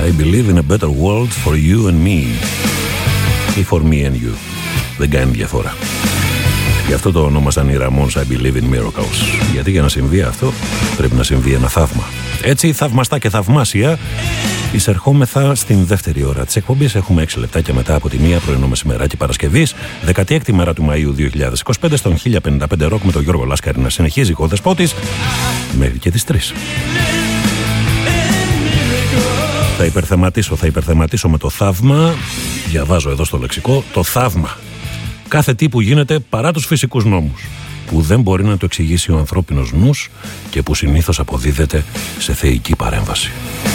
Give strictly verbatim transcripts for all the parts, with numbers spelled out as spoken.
I believe in a better world for you and me. Ή for me and you. Δεν κάνει διαφορά. Γι' αυτό το ονόμασαν οι Ramones I believe in miracles. Γιατί για να συμβεί αυτό πρέπει να συμβεί ένα θαύμα. Έτσι, θαυμαστά και θαυμάσια, εισερχόμεθα στην δεύτερη ώρα της εκπομπής. Έχουμε έξι λεπτάκια μετά από τη μία, πρωινό μεσημεράκι Παρασκευής, δεκαέξι μέρα του Μαΐου δύο χιλιάδες είκοσι πέντε, στον χίλια πενήντα πέντε Rock με τον Γιώργο Λάσκαρη να συνεχίζει ο Δεσπότης μέχρι και τις τρεις. Θα υπερθεματίσω, θα υπερθεματίσω με το θαύμα. Διαβάζω εδώ στο λεξικό το θαύμα. Κάθε τι που γίνεται παρά τους φυσικούς νόμους, που δεν μπορεί να το εξηγήσει ο ανθρώπινος νους και που συνήθως αποδίδεται σε θεϊκή παρέμβαση.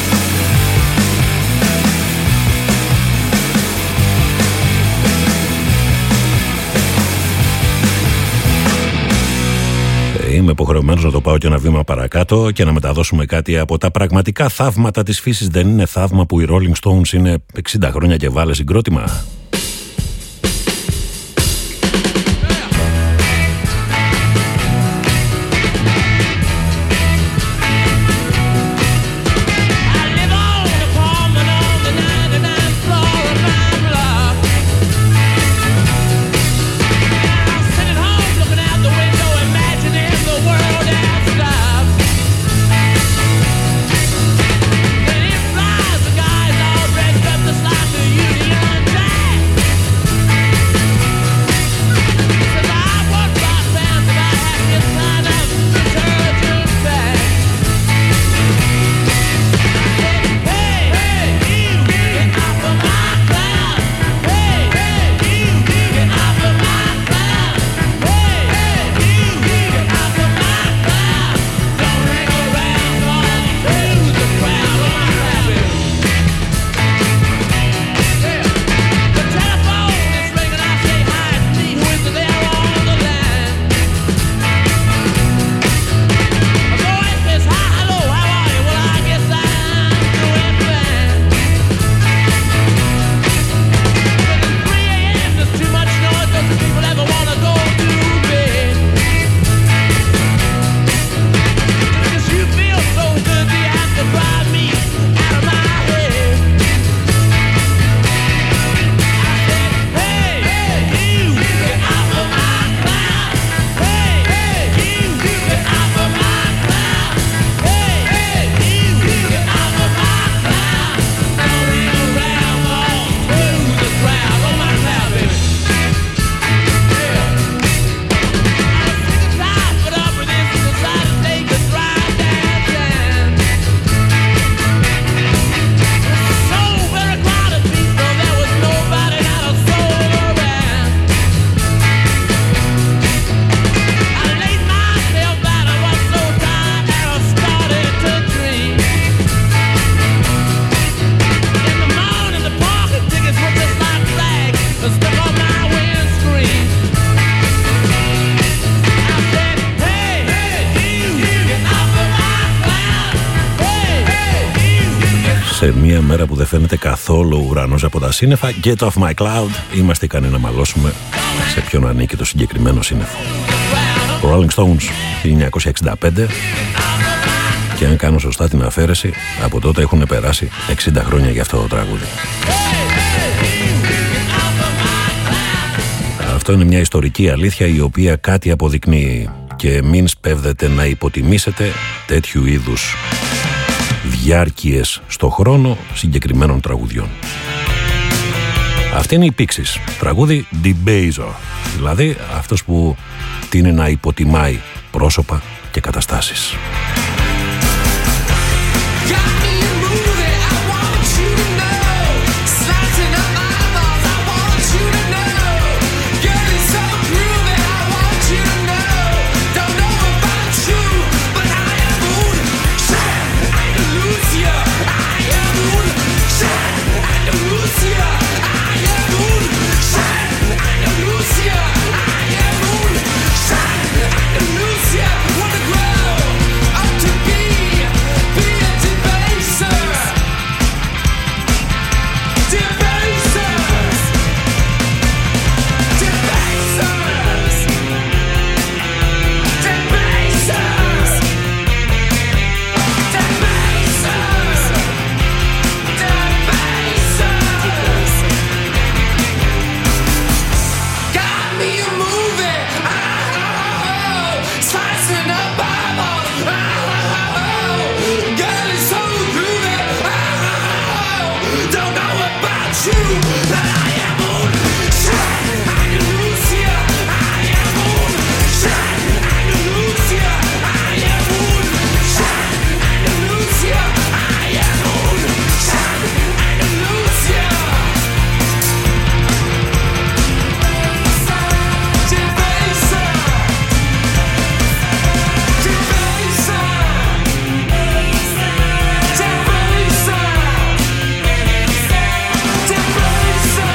Είμαι υποχρεωμένος να το πάω και ένα βήμα παρακάτω και να μεταδώσουμε κάτι από τα πραγματικά θαύματα της φύσης. Δεν είναι θαύμα που οι Rolling Stones είναι εξήντα χρόνια και βάλε συγκρότημα. Σε μια μέρα που δεν φαίνεται καθόλου ο ουρανός από τα σύννεφα, get off my cloud, είμαστε ικανοί να μαλώσουμε σε ποιον ανήκει το συγκεκριμένο σύννεφο. Rolling Stones χίλια εννιακόσια εξήντα πέντε, και αν κάνω σωστά την αφαίρεση, από τότε έχουν περάσει εξήντα χρόνια για αυτό το τραγούδι. Αυτό είναι μια ιστορική αλήθεια η οποία κάτι αποδεικνύει, και μην σπέβδετε να υποτιμήσετε τέτοιου είδους διάρκειες στο χρόνο συγκεκριμένων τραγουδιών. Αυτή είναι η Pixies, τραγούδι Debaser, δηλαδή αυτός που τείνει να υποτιμάει πρόσωπα και καταστάσεις. Wanna grow up to be Defesa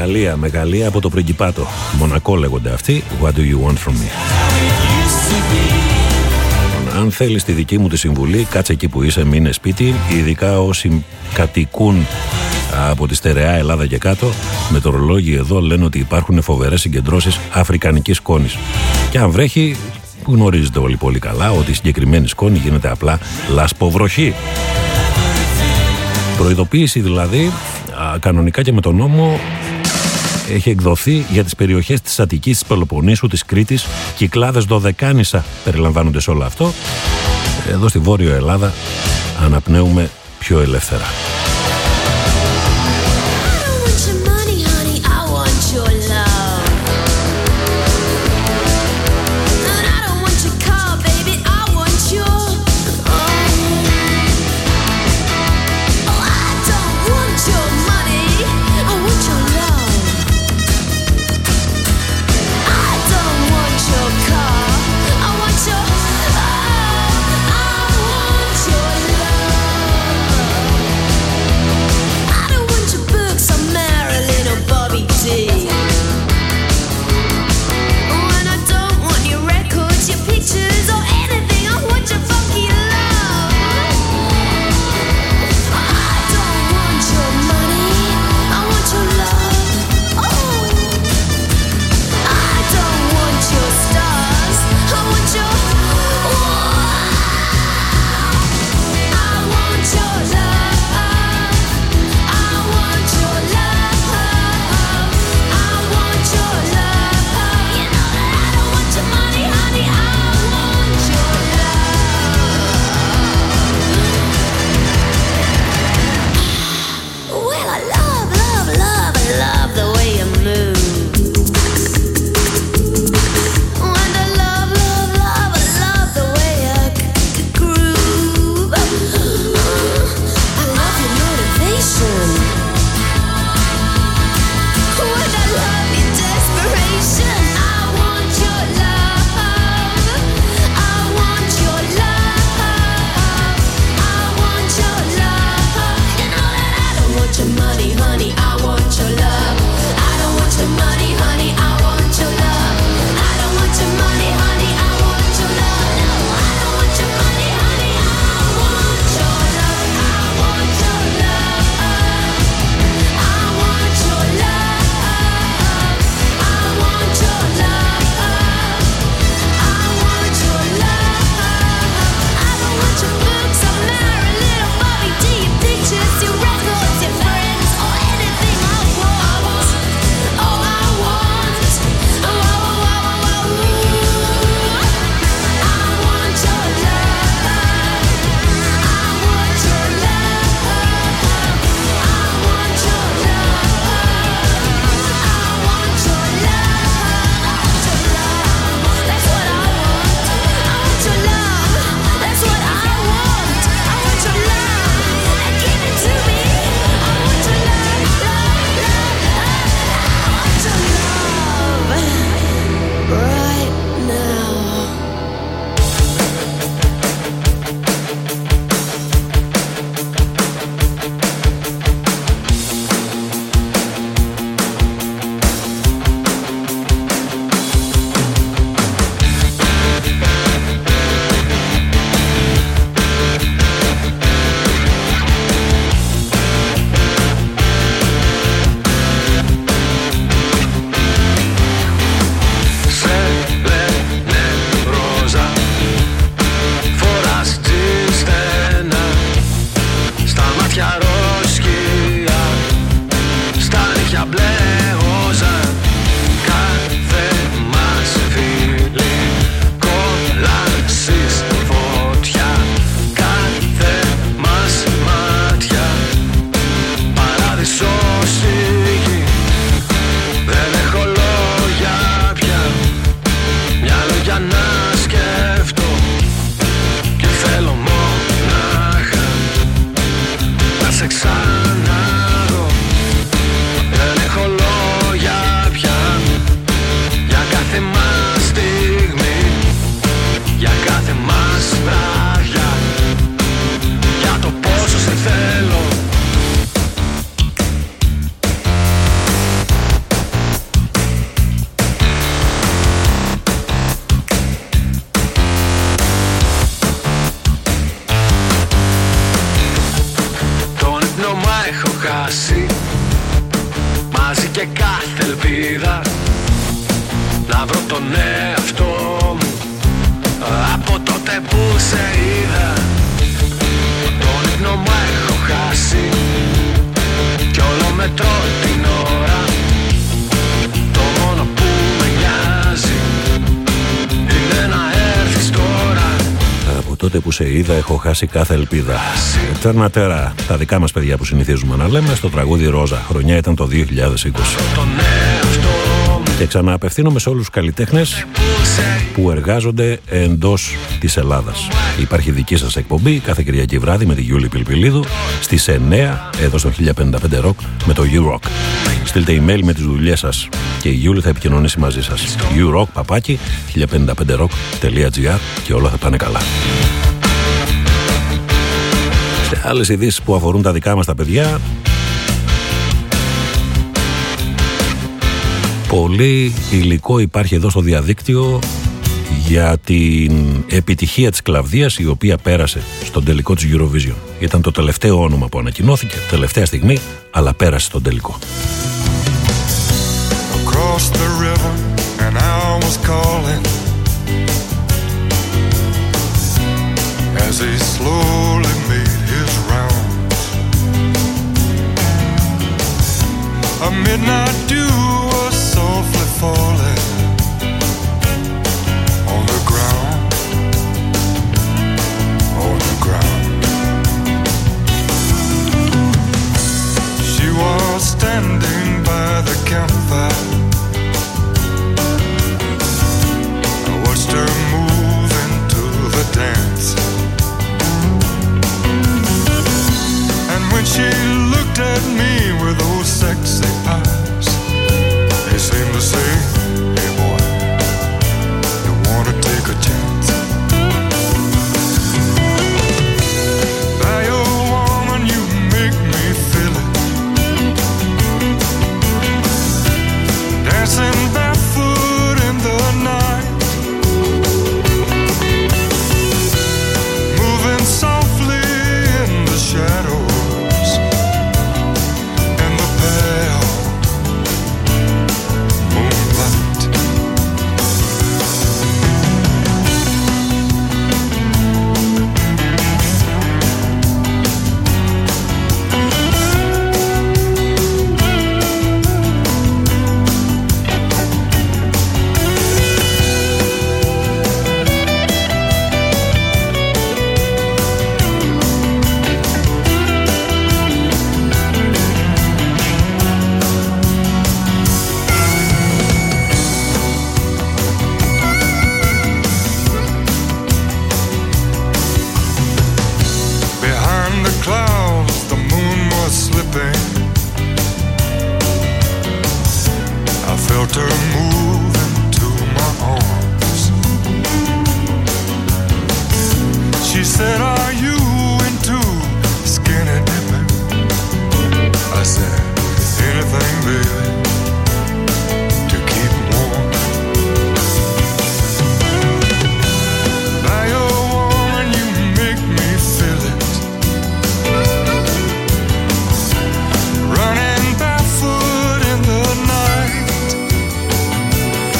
μεγαλεία, μεγαλεία από το Πριγκιπάτο. Μονακό λέγονται αυτοί. What do you want from me? Αν θέλεις τη δική μου τη συμβουλή, κάτσε εκεί που είσαι, μείνε σπίτι. Ειδικά όσοι κατοικούν από τη στερεά Ελλάδα και κάτω, μετεωρολόγοι εδώ λένε ότι υπάρχουν φοβερές συγκεντρώσεις αφρικανικής σκόνης. Και αν βρέχει, γνωρίζετε όλοι πολύ καλά ότι η συγκεκριμένη σκόνη γίνεται απλά λασποβροχή. Προειδοποίηση δηλαδή, κανονικά και με τον νόμο, έχει εκδοθεί για τις περιοχές της Αττικής, της Πελοποννήσου, της Κρήτης, Κυκλάδες, Δωδεκάνησα περιλαμβάνονται σε όλο αυτό. Εδώ στη Βόρειο Ελλάδα αναπνέουμε πιο ελεύθερα. και κάθε ελπίδα να βρω τον εαυτό μου. Από τότε που σε είδα τον ύπνο μου έχω χάσει κι όλο μετρώ την ώρα. Το μόνο που με νοιάζει είναι να έρθεις τώρα. Από τότε που σε είδα έχω χάσει κάθε ελπίδα. Τέρνα τέρα, τα δικά μας παιδιά που συνηθίζουμε να λέμε, στο τραγούδι Ρόζα. Χρονιά ήταν το δύο χιλιάδες είκοσι. Και ξανααπευθύνομαι σε όλους τους καλλιτέχνες που εργάζονται εντός της Ελλάδας. Υπάρχει δική σας εκπομπή κάθε Κυριακή βράδυ με τη Γιούλη Πιλπιλίδου στις εννιά εδώ στο χίλια πενήντα πέντε Rock με το U-Rock. Στείλτε email με τις δουλειές σας και η Γιούλη θα επικοινωνήσει μαζί σας. U-Rock παπάκι χίλια πενήντα πέντε rock τελεία gr και όλα θα πάνε καλά. Σε άλλες ειδήσεις που αφορούν τα δικά μας τα παιδιά, πολύ υλικό υπάρχει εδώ στο διαδίκτυο για την επιτυχία της Κλαβδίας, η οποία πέρασε στον τελικό της Eurovision. Ήταν το τελευταίο όνομα που ανακοινώθηκε, τελευταία στιγμή, αλλά πέρασε στον τελικό. Across the river and I was calling as he slowly made his rounds. A midnight dew was softly falling on the ground, on the ground. She was standing by the campfire. I watched her move into the dance, and when she looked at me with those sexy eyes, they seemed to say, hey boy, you wanna take a chance? By your woman, you make me feel it. Dancing barefoot in the night, moving softly in the shadows, in the pale moonlight. Behind the clouds, the moon was slipping. I felt her move into my arms. She said, are you into skinny dipping? I said, anything, baby, to keep warm. By your woman, you make me feel it. Running barefoot in the night,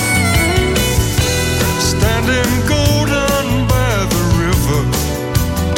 standing golden by the river,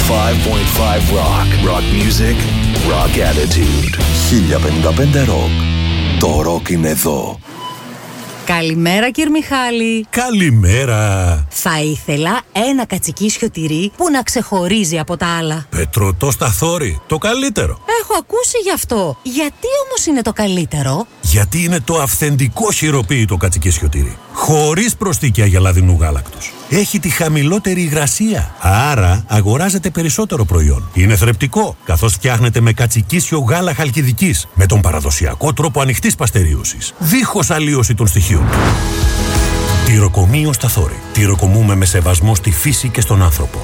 πέντε κόμμα πέντε Rock. Rock music, rock attitude. χίλια πενήντα πέντε Rock. Το rock είναι εδώ. Καλημέρα κύριε Μιχάλη. Καλημέρα. Θα ήθελα ένα κατσικίσιο τυρί που να ξεχωρίζει από τα άλλα. Πετρωτό σταθόρι, το καλύτερο. Έχω ακούσει γι' αυτό. Γιατί όμως είναι το καλύτερο? Γιατί είναι το αυθεντικό χειροποίητο κατσικίσιο τυρί. Χωρίς προστίκια γελαδινού γάλακτος. Έχει τη χαμηλότερη υγρασία. Άρα αγοράζετε περισσότερο προϊόν. Είναι θρεπτικό, καθώς φτιάχνεται με κατσικίσιο γάλα χαλκιδικής. Με τον παραδοσιακό τρόπο ανοιχτής παστερίωσης. Δίχως αλλίωση των στοιχείων του. Τυροκομείο Σταθόρι. Τυροκομούμε με σεβασμό στη φύση και στον άνθρωπο.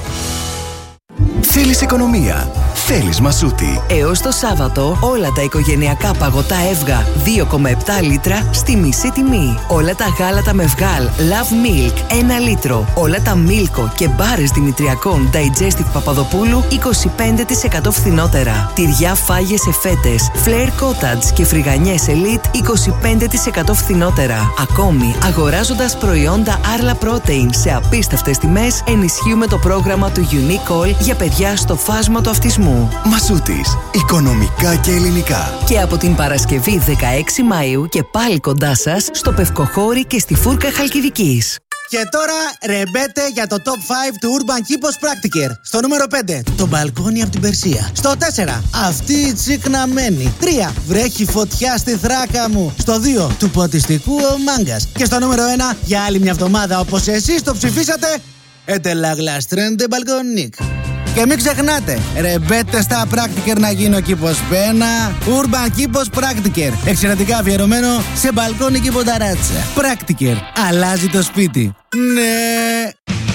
Θέλεις οικονομία. Θέλεις Μασούτη. Έως το Σάββατο όλα τα οικογενειακά παγωτά Εύγα δύο κόμμα επτά λίτρα στη μισή τιμή. Όλα τα γάλατα με βγάλ Love Milk ένα λίτρο. Όλα τα Μίλκο και μπάρες δημητριακών Digestive Παπαδοπούλου είκοσι πέντε τοις εκατό φθηνότερα. Τυριά φάγες σε φέτες Flair Cottage και φρυγανιές Elite είκοσι πέντε τοις εκατό φθηνότερα. Ακόμη, αγοράζοντας προϊόντα Arla Protein σε απίστευτες τιμές, ενισχύουμε το πρόγραμμα του Unique All για παιδιά στο φάσμα του αυτισμού. Μασούτης. Οικονομικά και ελληνικά. Και από την Παρασκευή δεκαέξι Μαΐου και πάλι κοντά σας στο Πευκοχώρι και στη Φούρκα Χαλκιδικής. Και τώρα ρεμπέτε για το top πέντε του Urban Kipos Practiker. Στο νούμερο πέντε, το μπαλκόνι από την Περσία. Στο τέσσερα, αυτή η τσικναμένη. τρία, βρέχει φωτιά στη θράκα μου. Στο δύο, του ποτιστικού ο Μάγκας. Και στο νούμερο ένα, για άλλη μια εβδομάδα όπως εσείς το ψηφίσατε, Ετελαγλαστρέντε μπαλκονίκ. Και μην ξεχνάτε, ρεμπέτε στα Practiker να γίνει ο κήπος πένα. Urban Kipos Practiker. Εξαιρετικά αφιερωμένο σε μπαλκόνι και πονταράτσα. Practiker. Αλλάζει το σπίτι. Ναι.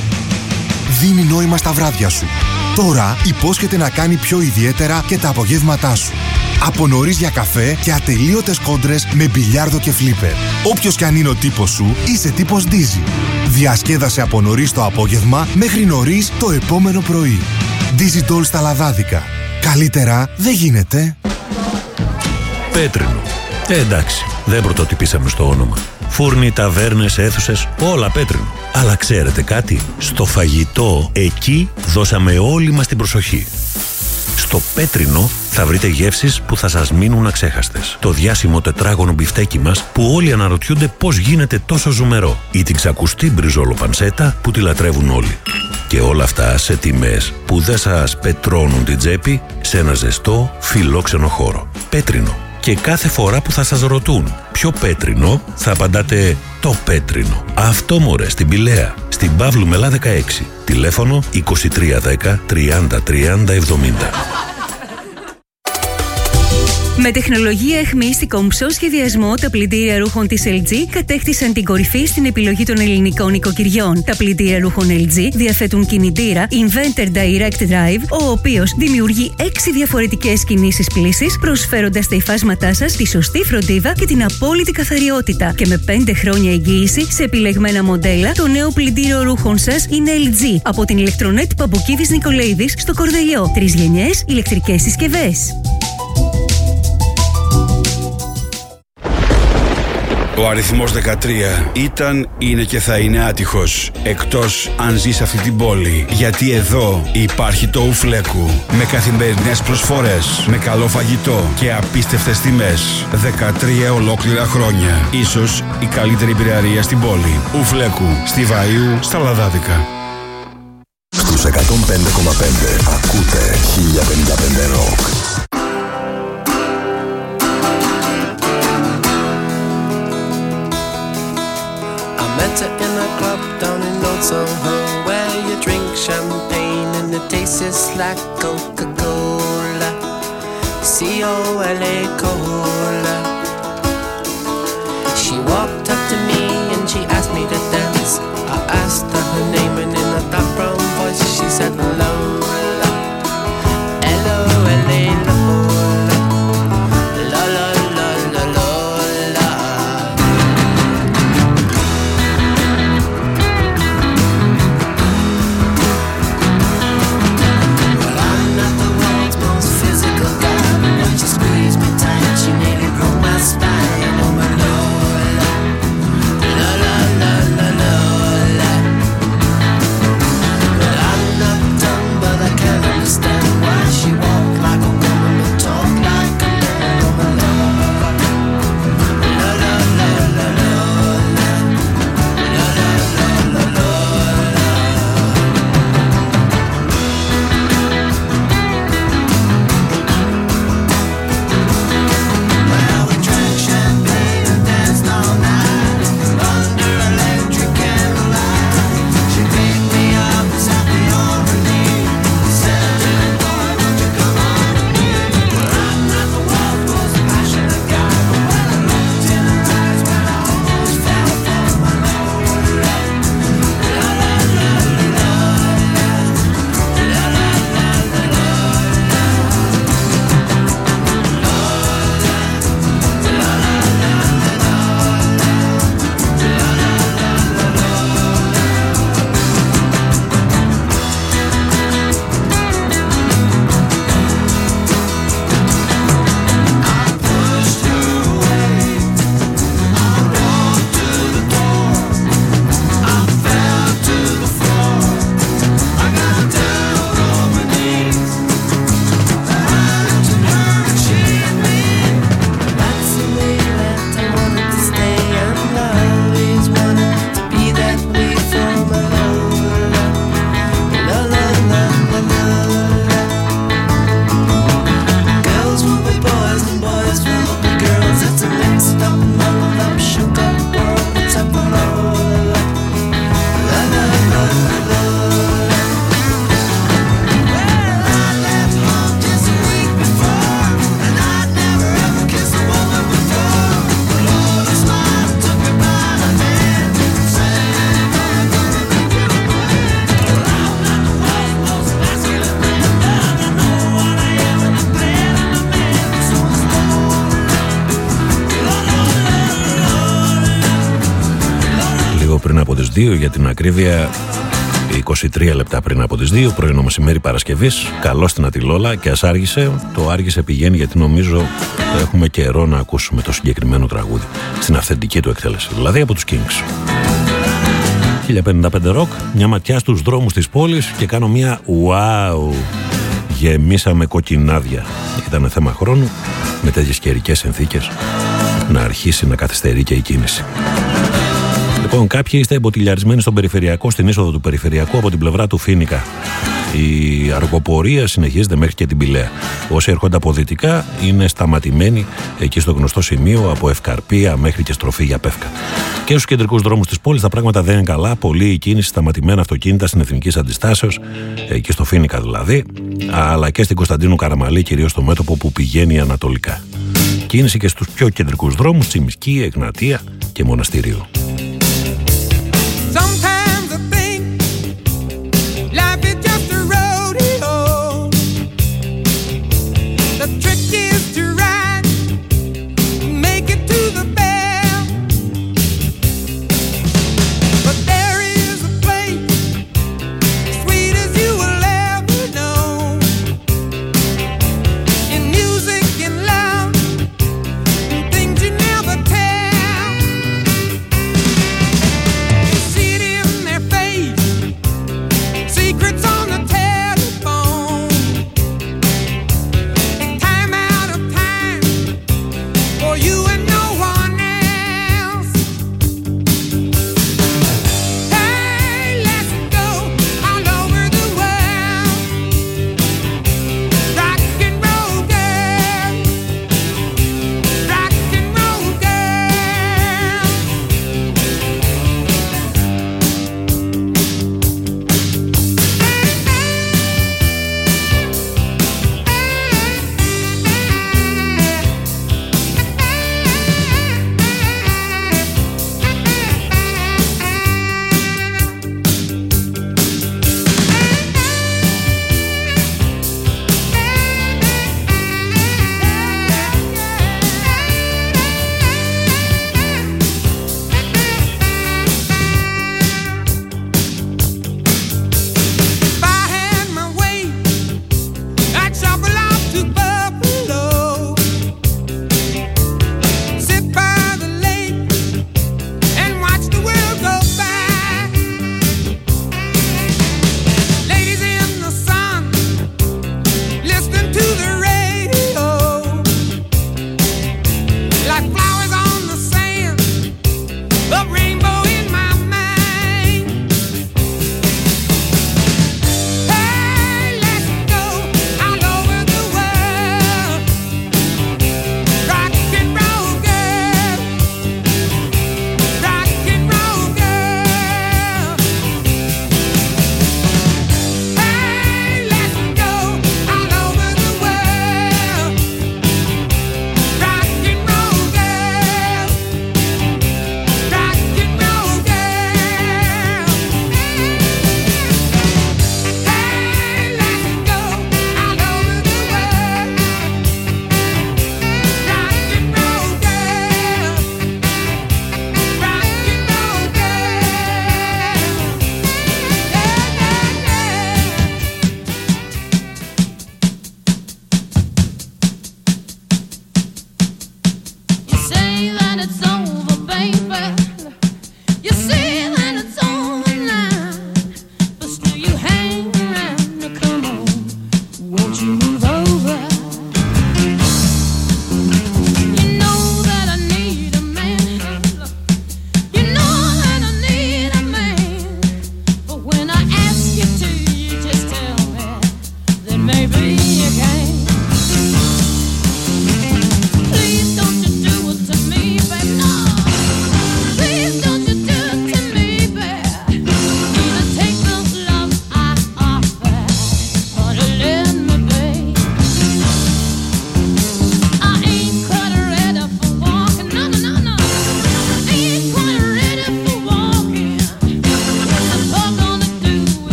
Δίνει νόημα στα βράδια σου. Τώρα υπόσχεται να κάνει πιο ιδιαίτερα και τα απογεύματά σου. Από νωρίς για καφέ και ατελείωτες κόντρες με μπιλιάρδο και φλίπερ. Όποιος κι αν είναι ο τύπος σου, είσαι τύπος Dizzy. Διασκέδασε από νωρίς το απόγευμα μέχρι νωρίς το επόμενο πρωί. Dizzy Doll στα λαδάδικα. Καλύτερα δεν γίνεται. Πέτρινο. Ε, εντάξει, δεν πρωτοτυπήσαμε στο όνομα. Φούρνοι, ταβέρνες, αίθουσες, όλα πέτρινο. Αλλά ξέρετε κάτι? Στο φαγητό, εκεί δώσαμε όλη μας την προσοχή. Στο Πέτρινο θα βρείτε γεύσεις που θα σας μείνουν αξέχαστες. Το διάσημο τετράγωνο μπιφτέκι μας που όλοι αναρωτιούνται πώς γίνεται τόσο ζουμερό. Ή την ξακουστή μπριζόλο πανσέτα που τη λατρεύουν όλοι. Και όλα αυτά σε τιμές που δεν σας πετρώνουν την τσέπη σε ένα ζεστό, φιλόξενο χώρο. Πέτρινο. Και κάθε φορά που θα σας ρωτούν ποιο πέτρινο, θα απαντάτε το Πέτρινο. Αυτό μωρέ, στην Πηλαία, στην Παύλου Μελά δεκαέξι. Τηλέφωνο είκοσι τρία δέκα τριάντα τριάντα εβδομήντα. Με τεχνολογία αιχμή στην κομψό σχεδιασμό, τα πλυντήρια ρούχων της ελ τζι κατέκτησαν την κορυφή στην επιλογή των ελληνικών νοικοκυριών. Τα πλυντήρια ρούχων ελ τζι διαθέτουν κινητήρα Inventor Direct Drive, ο οποίος δημιουργεί έξι διαφορετικές κινήσεις πλύσης, προσφέροντας στα υφάσματά σας τη σωστή φροντίδα και την απόλυτη καθαριότητα. Και με πέντε χρόνια εγγύηση σε επιλεγμένα μοντέλα, το νέο πλυντήριο ρούχων σας είναι ελ τζι από την Ηλεκτρονέτ Παμπουκίδης Νικολαίδης στο Κορδελιό. Τρεις γενιές ηλεκτρικές συσκευές. Ο αριθμός δεκατρία ήταν, είναι και θα είναι άτυχος. Εκτός αν ζεις αυτή την πόλη. Γιατί εδώ υπάρχει το Ουφλέκου. Με καθημερινές προσφορές, με καλό φαγητό και απίστευτες τιμές. δεκατρία ολόκληρα χρόνια. Ίσως η καλύτερη πυραρία στην πόλη. Ουφλέκου, στη Βαΐου, στα Λαδάδικα. Στους εκατόν πέντε κόμμα πέντε ακούτε χίλια πενήντα πέντε Rock. Met her in a club down in Old Soho, where you drink champagne and it tastes like Coca-Cola, C O L A Cola. She walked up to me and she asked me to dance. I asked her her name and in a dark brown voice she said Lola, L O L A Lola, la la la la Lola. Well, I'm not the world's most physical guy, but she squeezed me tight, she nearly broke my spine. Oh my Lola, λίγο πριν από τις δύο, για την ακρίβεια είκοσι τρία λεπτά πριν από τις δύο, πρωινό μεσημέρι Παρασκευής. Καλώς την Αττιλόλα και ας άργησε. Το άργησε πηγαίνει γιατί νομίζω έχουμε καιρό να ακούσουμε το συγκεκριμένο τραγούδι στην αυθεντική του εκτέλεση, δηλαδή από τους Kings. χίλια πενήντα πέντε ροκ, μια ματιά στους δρόμους της πόλης και κάνω μια wow. Γεμίσαμε κοκκινάδια. Ήταν θέμα χρόνου με τέτοιες καιρικές συνθήκες να αρχίσει να καθυστερεί και η κίνηση. Λοιπόν, κάποιοι είστε εμποτιλιαρισμένοι στον περιφερειακό, στην είσοδο του περιφερειακού από την πλευρά του Φοίνικα. Η αργοπορία συνεχίζεται μέχρι και την Πηλαία. Όσοι έρχονται από δυτικά είναι σταματημένοι εκεί στο γνωστό σημείο από Ευκαρπία μέχρι και στροφή για Πεύκα. Και στους κεντρικούς δρόμους της πόλης τα πράγματα δεν είναι καλά. Πολλή η κίνηση, σταματημένα αυτοκίνητα στην Εθνικής Αντιστάσεως, εκεί στο Φοίνικα δηλαδή, αλλά και στην Κωνσταντίνου Καραμαλή, κυρίως στο μέτωπο που πηγαίνει ανατολικά. Κίνηση και στους πιο κεντρικούς δρόμους, Τσιμισκή, Εγνατία και Μοναστηρίου.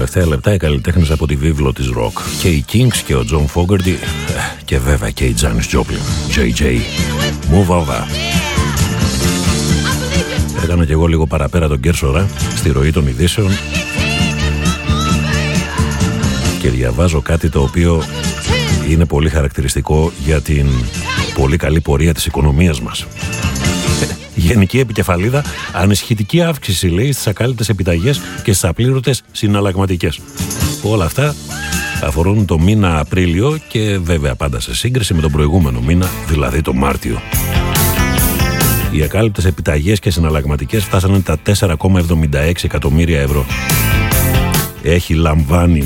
τελευταία λεπτά οι καλλιτέχνες από τη βίβλο της rock. Και οι Kings και ο John Fogerty και βέβαια και η Janis Joplin. τζέι τζέι, Move Over. Έκανα κι εγώ λίγο παραπέρα τον Κέρσορα στη ροή των ειδήσεων και διαβάζω κάτι το οποίο είναι πολύ χαρακτηριστικό για την πολύ καλή πορεία της οικονομίας μας. Γενική επικεφαλίδα, ανησυχητική αύξηση λέει στις ακάλυπτες επιταγές και στις απλήρωτες συναλλαγματικές. Όλα αυτά αφορούν το μήνα Απρίλιο και βέβαια πάντα σε σύγκριση με τον προηγούμενο μήνα, δηλαδή το Μάρτιο. Οι ακάλυπτες επιταγές και συναλλαγματικές φτάσανε τα τέσσερα κόμμα εβδομήντα έξι εκατομμύρια ευρώ. Έχει λαμβάνει.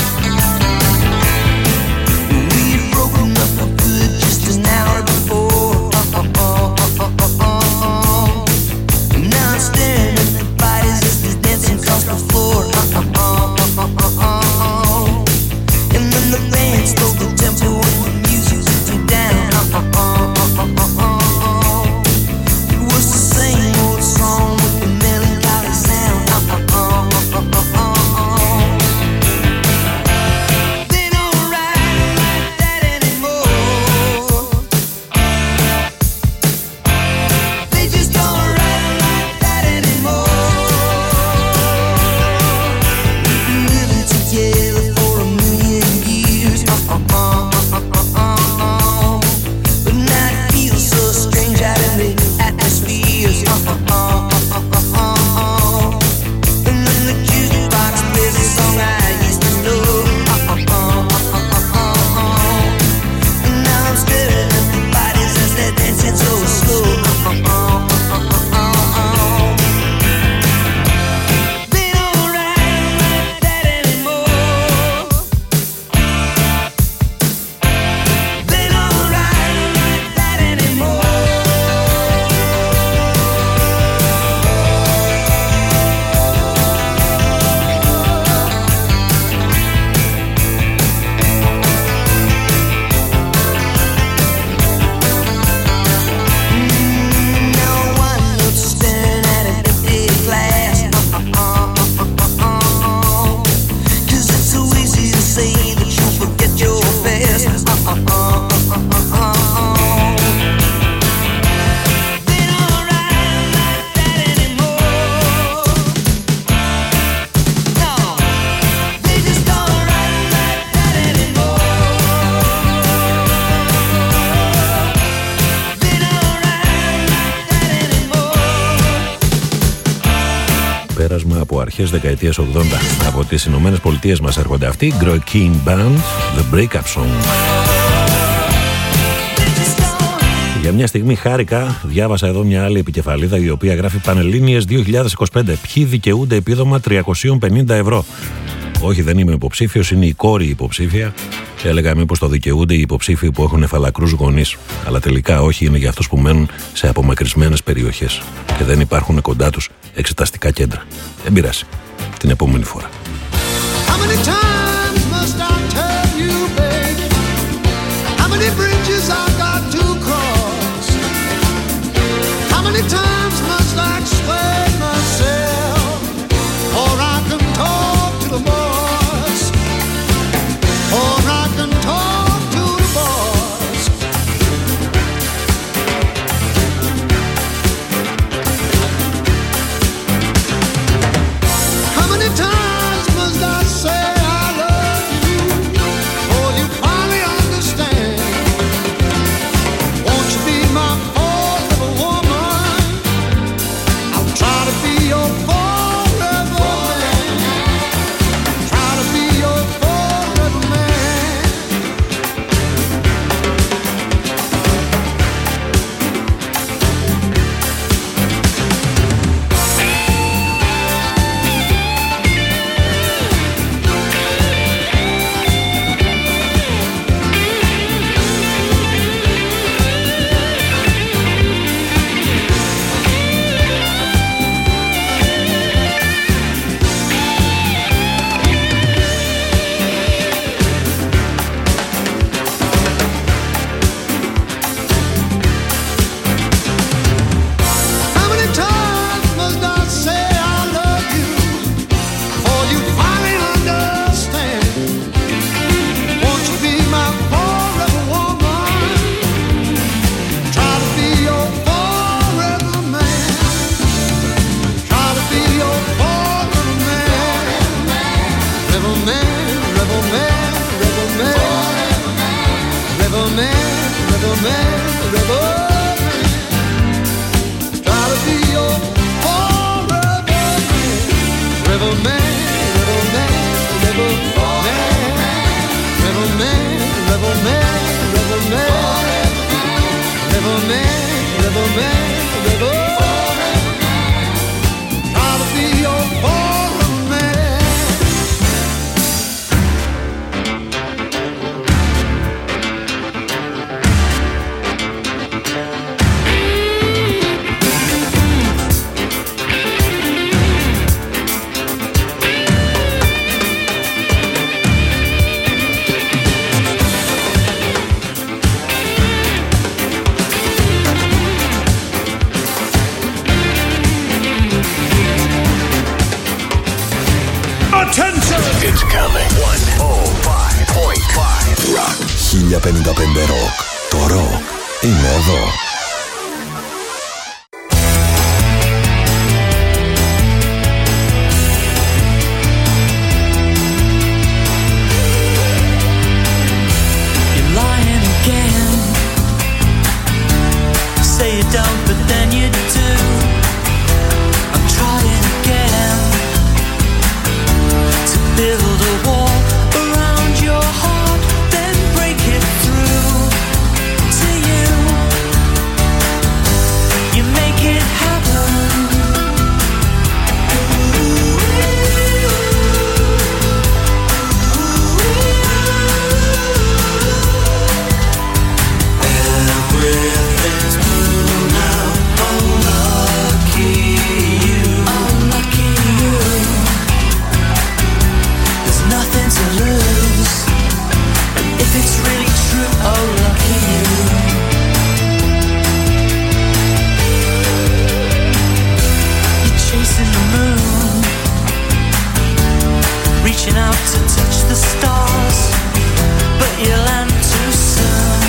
Από αρχές δεκαετίας ογδόντα. Από τις Ηνωμένες Πολιτείες μας έρχονται αυτοί, Grokin Band, The Breakup Song. Για μια στιγμή χάρηκα, διάβασα εδώ μια άλλη επικεφαλίδα η οποία γράφει Πανελλήνιες δύο χιλιάδες είκοσι πέντε. Ποιοι δικαιούνται επίδομα τριακόσια πενήντα ευρώ. Όχι, δεν είμαι υποψήφιος, είναι η κόρη υποψήφια. Έλεγα μήπως το δικαιούνται οι υποψήφοι που έχουν εφαλακρούς γονείς. Αλλά τελικά όχι, είναι για αυτούς που μένουν σε απομακρυσμένες περιοχές και δεν υπάρχουν κοντά τους εξεταστικά κέντρα. Δεν πειράζει. Την επόμενη φορά. How many times must I say I man, rebel man. Try to be your forever man. Rebel man, rebel man, rebel man. Rebel man, rebel man, rebel man. Rebel man, rebel man, rebel man. Try to be your forever man. It's coming. εκατόν πέντε κόμμα πέντε Rock. χίλια πενήντα πέντε Rock. Το rock είναι εδώ. You're lying again. Say you don't, but then you do. I'm trying again to build a wall around your heart, then break it through to you. You make it happen. Everything's blue now. Oh, lucky you. Oh, lucky you. There's nothing to lose. And if it's really true, oh, lucky you. You're chasing the moon, reaching out to touch the stars, but you land too soon.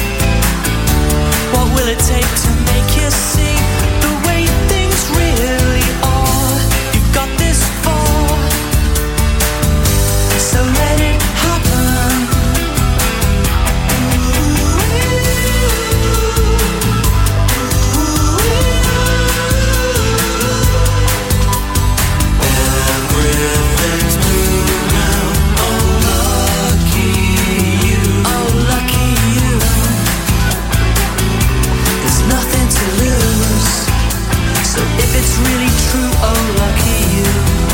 What will it take to make you see the way things really are? You've got this far, so let it happen. Everything's blue now. Oh, lucky you. Oh, lucky you. There's nothing to lose. So if it's really true, oh, lucky you.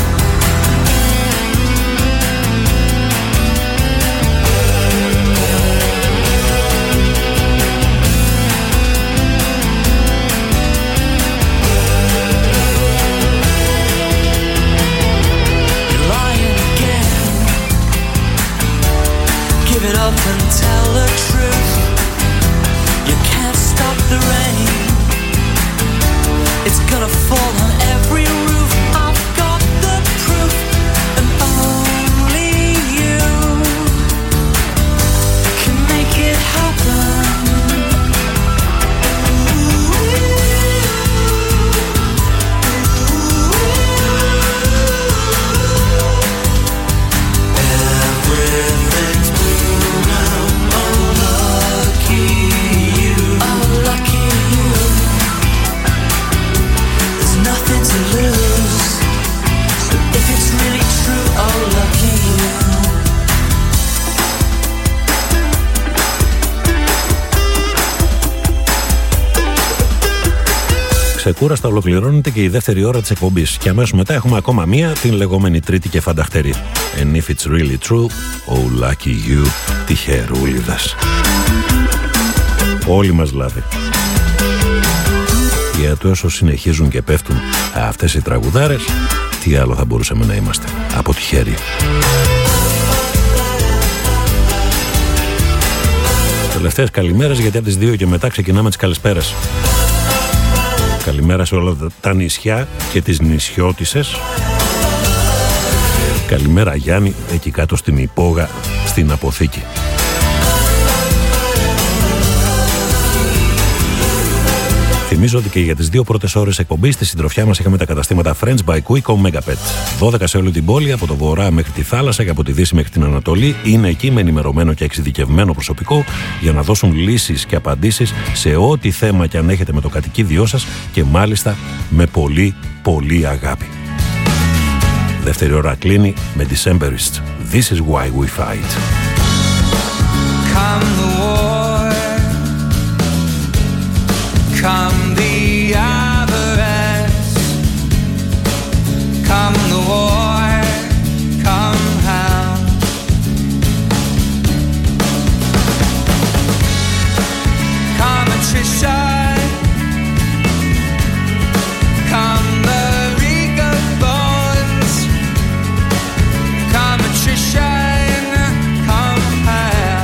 You're lying again. Give it up and tell the truth. You can't stop the rain. It's gonna fall on every roof. I've got the proof, and only you can make it happen. Everything's blue now. Oh, lucky you. Oh, lucky you. There's nothing to lose. So if it's really true, oh, lucky you. Ξεκούραστα ολοκληρώνεται και η δεύτερη ώρα της εκπομπής και αμέσως μετά έχουμε ακόμα μία, την λεγόμενη τρίτη και φανταχτερή. And if it's really true, oh lucky you, τυχερούλιδας. Όλοι μας λάβει. Γιατί όσο συνεχίζουν και πέφτουν αυτές οι τραγουδάρες, τι άλλο θα μπορούσαμε να είμαστε από τυχεροί. Τελευταίες καλημέρες, γιατί από τις δύο και μετά ξεκινάμε τις καλησπέρες. Καλημέρα σε όλα τα νησιά και τις νησιώτισσες. Καλημέρα Γιάννη, εκεί κάτω στην Υπόγα, στην αποθήκη. υπενθυμίζω ότι και για τις δύο πρώτες ώρες εκπομπής στη συντροφιά μας είχαμε τα καταστήματα Friends by Quico Megapet. δώδεκα σε όλη την πόλη, από το βορρά μέχρι τη θάλασσα και από τη δύση μέχρι την Ανατολή. Είναι εκεί με ενημερωμένο και εξειδικευμένο προσωπικό για να δώσουν λύσεις και απαντήσεις σε ό,τι θέμα και αν έχετε με το κατοικίδιό σας και μάλιστα με πολύ πολύ αγάπη. Δεύτερη ώρα κλείνει με Decemberist. This is why we fight. Come the war, come the avarice, come the war, come how. Come attrition, come the Riga bones, come attrition, come how.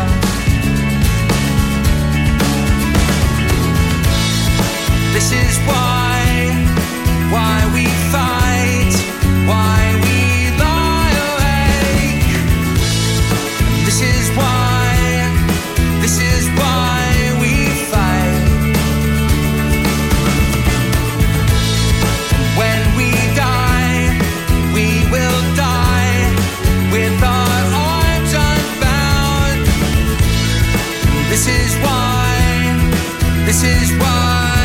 This is why, why we fight, why we lie awake. This is why, this is why we fight. When we die, we will die with our arms unbound. This is why, this is why.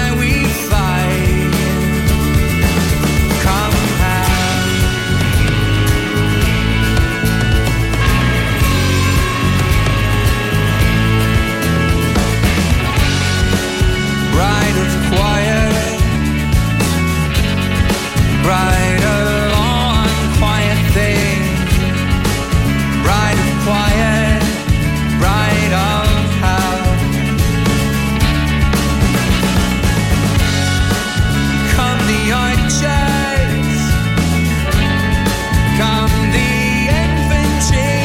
Brighter on quiet things, bright of quiet, bright of how. Come the archers, come the infantry,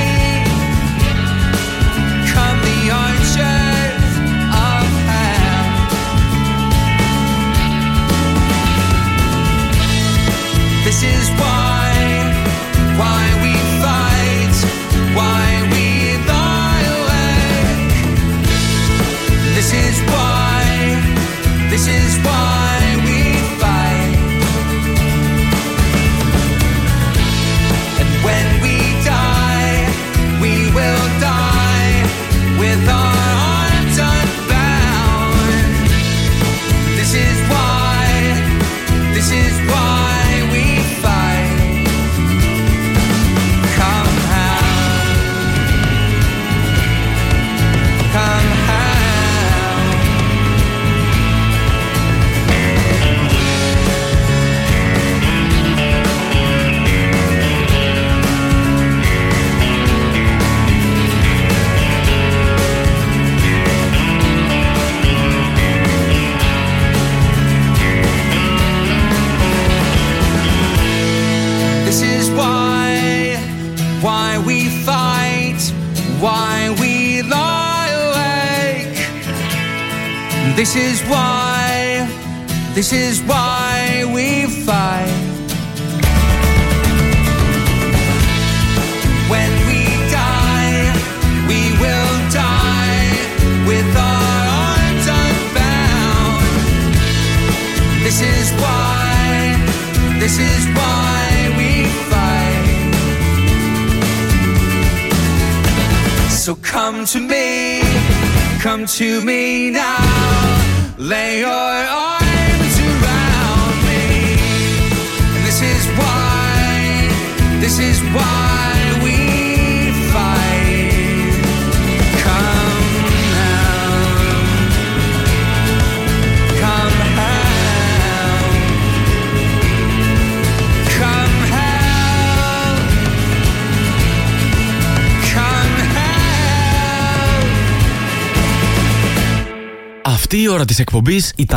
come the archers of hell. This is why, why we fight, why we lie awake. This is why, this is why we fight. And when we die, we will die with our arms unbound. This is why, this is why. Why we lie awake. This is why, this is why we fight. When we die, we will die with our arms unbound. This is why, this is why we fight. So come to me, come to me now, lay your arms around me. And this is why, this is why we fight. Come now, come now, come now, come now. Αυτή η ώρα της εκπομπής ήταν